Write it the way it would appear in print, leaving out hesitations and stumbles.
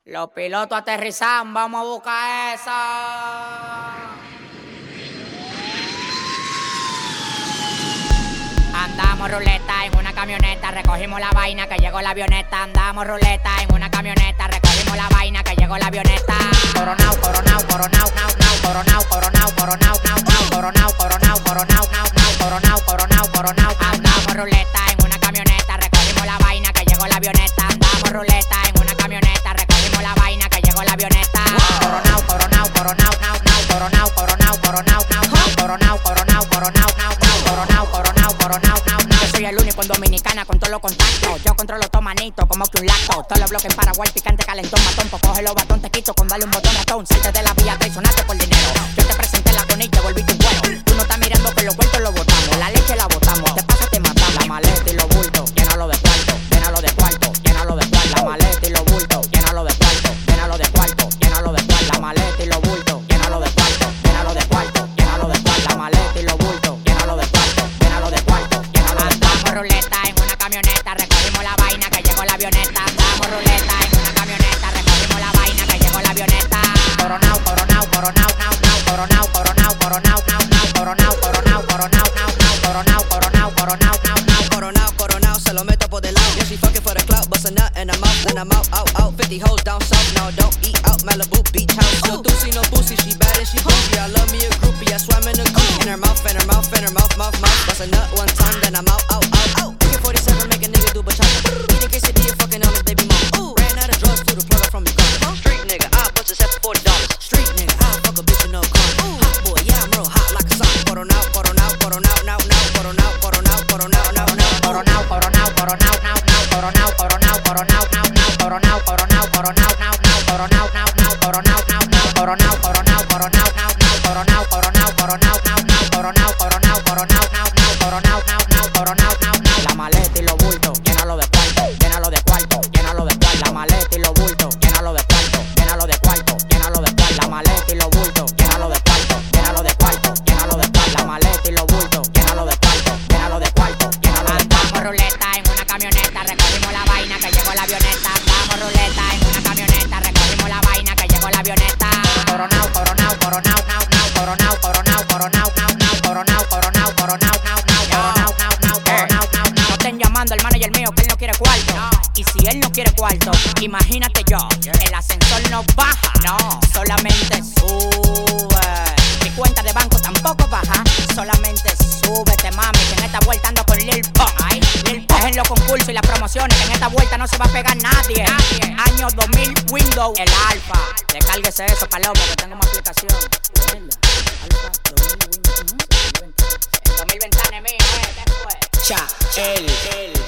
Los pilotos aterrizan, vamos a buscar esa. Andamos ruleta en una camioneta, recogimos la vaina que llegó la avioneta. Andamos ruleta en una camioneta, recogimos la vaina que llegó la avioneta. Coronao, coronao, coronao, nao, nao, coronao, coronao, coronao, nao, nao, coronao, coronao, coronao, nao, nao, coronao, coronao, coronao. Andamos ruleta en una camioneta, recogimos la vaina que llegó la avioneta. Andamos ruleta en una camioneta, recogimos la vaina que llegó la avioneta. Coronao, coronao, coronao, nao, nao, coronao, coronao, coronao, nao, nao, coronao, coronao, coronao, nao, nao, coronao, coronao, coronao, nao, nao. Yo soy el único en Dominicana con todos los contactos. Yo controlo todo manito como que un lacto. Todos los bloques en Paraguay, picante, calentón, matón. Pues coge los batón, te quito con darle un botón ratón. Salte de la vía, traicionaste por dinero. Yo te presenté la con y te volví tu cuero. Tú no estás mirando que los vueltos los botamos. La leche la botamos, te pasa, te matamos. La maleta y los bultos, llénalo de cuarto, llénalo de cuarto, llénalo de cuarto. La maleta y los bultos, llénalo de cuarto, llénalo de cuarto, llénalo de cuarto. La maleta y los bultos, llénalo de cuarto, llénalo de cuarto, llénalo de cuarto. La maleta y los bultos, llénalo de cuarto, llénalo de cuarto, llénalo de cuarto. Andamos ruleta en una camioneta, recogimos la vaina que llegó la avioneta. Andamos ruleta en una camioneta, recogimos la vaina que llegó la avioneta. Coronao, coronao, coronao, nao, nao, coronao, coronao, coronao, nao, nao, coronao, coronao, coronao, nao, nao, coronao, coronao, coronao, nao, nao. Coronao, coronao, se lo meto por del lado. Yeah, she fucking for the clout, bust a nut and I'm out, and I'm out, out, out. 50 hoes down south, no, don't eat out. Malibu beach house, no doozy, no boosie. She bad and she bougie. I love me a groupie, I swam in a goop. In her mouth, in her mouth, in her mouth, mouth, mouth. Bust a nut one time, then I'm out, out, out, out. AK 47, make a nigga do bachata. Eating quesadilla, fucking on his baby mama. Ran out of drugs, threw the plug up from the gun. Street nigga, I bust a set for $40. Street nigga, I fuck a bitch in no car. Hot boy, yeah, I'm real hot like a sock. Coronao, coronao, coronao, now, now, coronao, coronao, coronao, now, now. Coronao, coronao, coronao, nao, nao, coronao, coronao, coronao, nao, nao, coronao, coronao, coronao, nao, nao, coronao, nao, nao, coronao, nao, nao, coronao, coronao, coronao, nao, nao, coronao, coronao, coronao, nao, nao, coronao, coronao, coronao, nao, nao, coronao, nao, nao, coronao, nao, nao. La maleta y los bultos, llénalo de cuarto, llénalo de cuarto, llénalo de cuarto. La maleta y los bultos, llénalo de cuarto, llénalo de cuarto, llénalo de cuarto. La maleta y los bultos, llénalo de cuarto, llénalo de cuarto, llénalo de cuarto. La maleta y los bultos, llénalo de cuarto, llénalo de cuarto, llénalo de cuarto. Andamos ruleta en una camioneta, recogimos la vaina que llegó la avioneta. Andamos ruleta en una camioneta, recogimos la vaina que llegó la avioneta. Coronao, coronao, coronao, nao, nao, coronao, coronao, coronao, nao, nao, coronao, coronao, coronao, nao, nao, coronao, nao, nao, coronao, nao, nao. No estén llamando al manager mío que él no quiere cuarto. Y si él no quiere cuarto, imagínate yo, el ascensor no baja, no, solamente sube. Mi cuenta de banco tampoco baja, solamente súbete, mami, que en esta vuelta ando con Lil Pump. Lil Pump en los concursos y las promociones, que en esta vuelta no se va a pegar nadie. Año 2000, Windows, el Alfa. Descárguese eso, palomo, que tengo más aplicación. Alfa 2000, Windows. 2000 ventanas mío, ¿qué fue? Cha, el